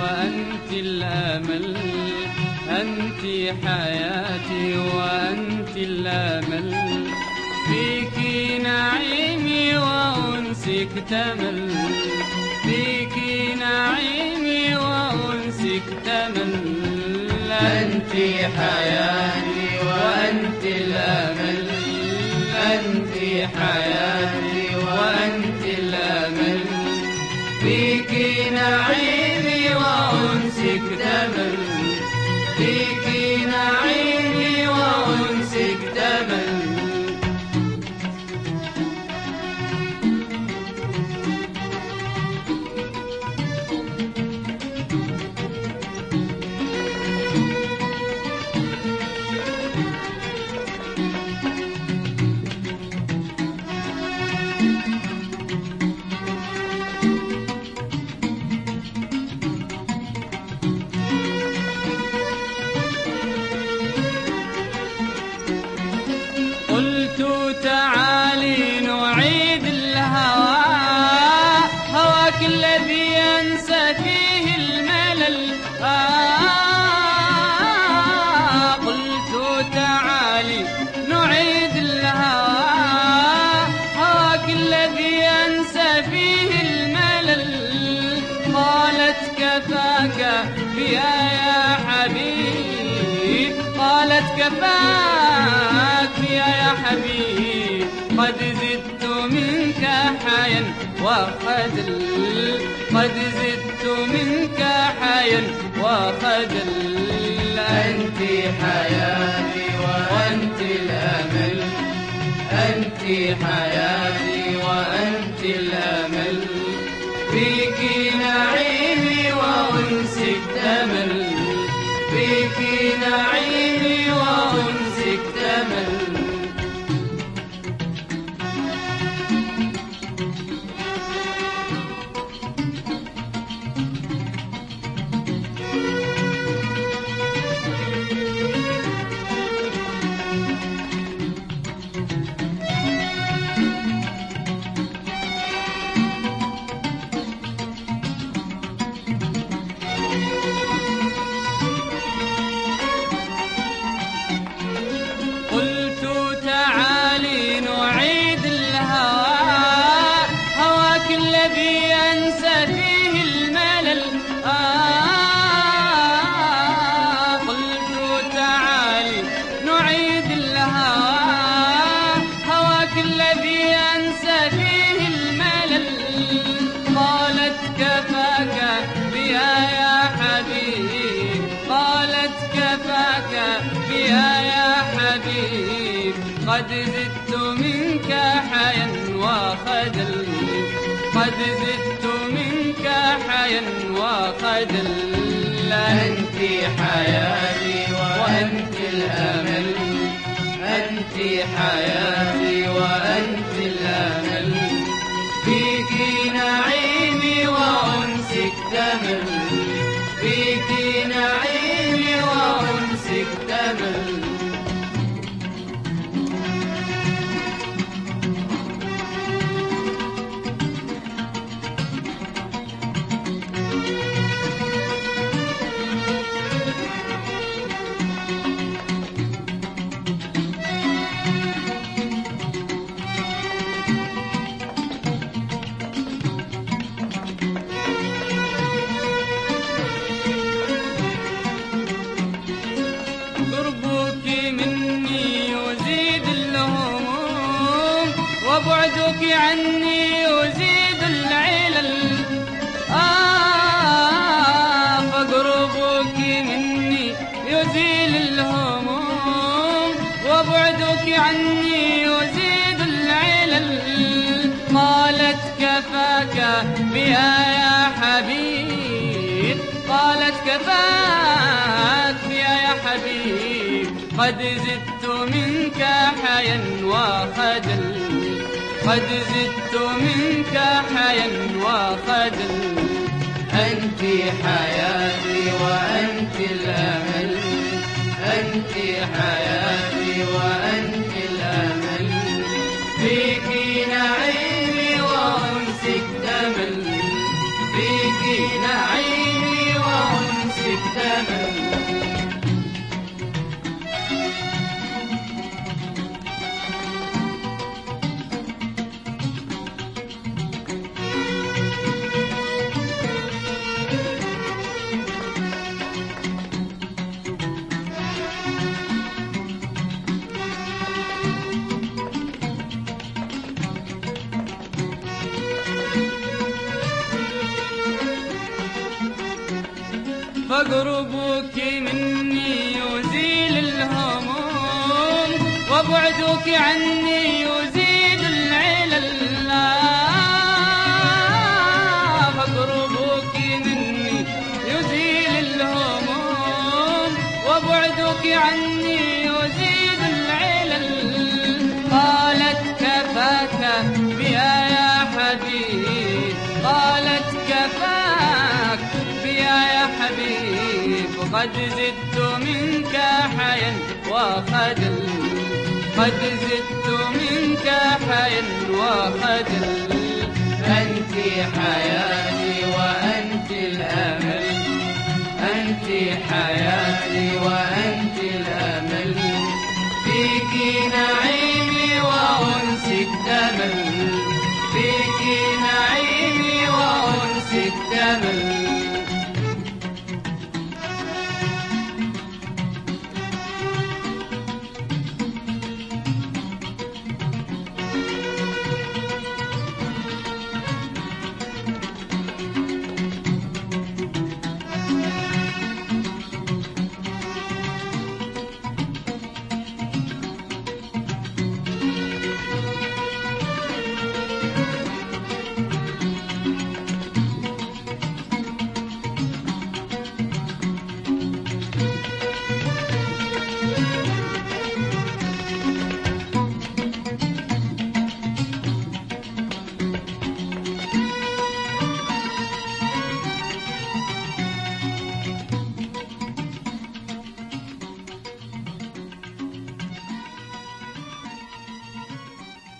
وأنت الأمل، أنت حياتي وأنت الأمل، فيك نعيمي وأنسك تمل، فيك نعيمي وأنسك تمل. أنت حياتي وأنت الأمل، أنت حياتي وأنت الأمل، فيك نعيمي وأنسك تمل، فيك نعيمي وأنسك تمل. تعالي نعيد الهوى، هواك الذي ينسى فيه الملل. قلت تعالي نعيد الهوى، هواك الذي ينسى فيه الملل. قالت كفاك بها يا حبيب، قالت كفاك بها يا حبيب، قد زدت منك حيا وخجل، قد زدت منك حيا وخجل. أنت حياتي وأنت الأمل، أنت حياتي وأنت الأمل، فيك نعيمي وأنسك تمل، فيك نعيمي وأنسك تمل. بها يا حبيب، قد زدت منك حيا وخجل، قد زدت منك حيا وخجل. أنت حياتي وأنت الأمل، أنت حياتي وأنت الأمل، فيك نعيمي وأنسك تمل، فيك نعيمي وأنسك تمل. وبعدك عني يزيد العلل، فقربك مني يزيل الهموم، وبعدك عني يزيد العلل. قالت كفاك بها يا حبيب، قالت كفاك بها يا حبيب، قد زدت منك حيا وخجل، قد زدت منك حيا وخجل. أنت حياتي وأنت الأمل، أنت حياتي وأنت الأمل، فيك نعيمي وأنسك تمل، فيك نعيمي وأنسك فقربك مني يزيل الهموم وبعدك عني يزيد العلل فقربك مني يزيل الهموم وبعدك عني يزيد العلل قالت كفاك بها يا حبيب قالت كفاك بها يا حبيب قد زدت منك حيا وخجل قد زدت منك حيا وخجل أنت حياتي وأنت الأمل أنت حياتي وأنت الأمل فيك نعيمي وأنسي التمل